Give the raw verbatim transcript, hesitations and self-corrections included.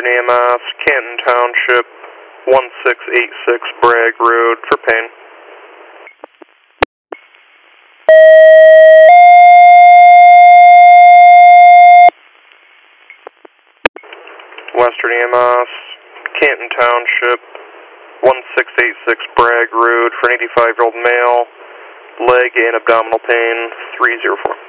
Western E M S, Canton Township, one six eight six Bragg Road for pain. Western E M S, Canton Township, one six eight six Bragg Road for an eighty-five-year-old male, leg and abdominal pain, three zero four.